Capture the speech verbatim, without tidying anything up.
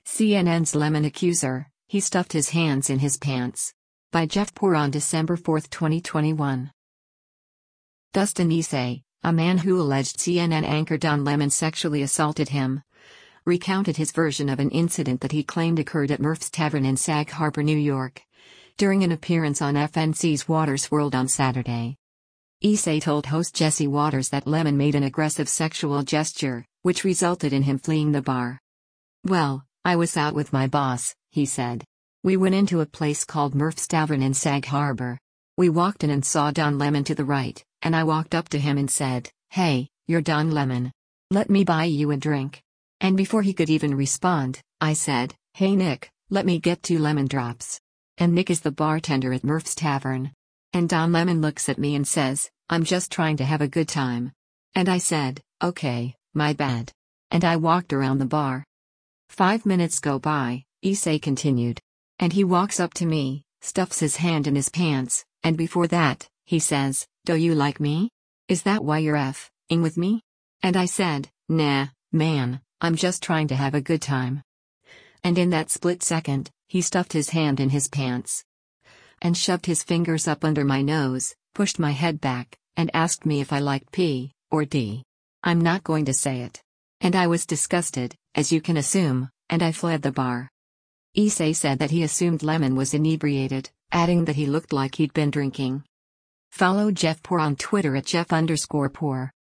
C N N's Lemon Accuser, He Stuffed His Hands in His Pants. By Jeff Poor on December fourth, twenty twenty-one. Dustin Issei, a man who alleged C N N anchor Don Lemon sexually assaulted him, recounted his version of an incident that he claimed occurred at Murph's Tavern in Sag Harbor, New York, during an appearance on F N C's Water's World on Saturday. Issei told host Jesse Waters that Lemon made an aggressive sexual gesture, which resulted in him fleeing the bar. "Well, I was out with my boss," he said. "We went into a place called Murph's Tavern in Sag Harbor. We walked in and saw Don Lemon to the right, and I walked up to him and said, 'Hey, you're Don Lemon. Let me buy you a drink.' And before he could even respond, I said, 'Hey Nick, let me get two lemon drops.' And Nick is the bartender at Murph's Tavern. And Don Lemon looks at me and says, 'I'm just trying to have a good time.' And I said, 'Okay, my bad.' And I walked around the bar. Five minutes go by," Issei continued. "And he walks up to me, stuffs his hand in his pants, and before that, he says, 'Do you like me? Is that why you're F-ing with me?' And I said, 'Nah, man, I'm just trying to have a good time.' And in that split second, he stuffed his hand in his pants and shoved his fingers up under my nose, pushed my head back, and asked me if I liked P or D. I'm not going to say it. And I was disgusted, as you can assume, and I fled the bar." Issei said that he assumed Lemon was inebriated, adding that he looked like he'd been drinking. Follow Jeff Poor on Twitter at Jeff underscore Poor.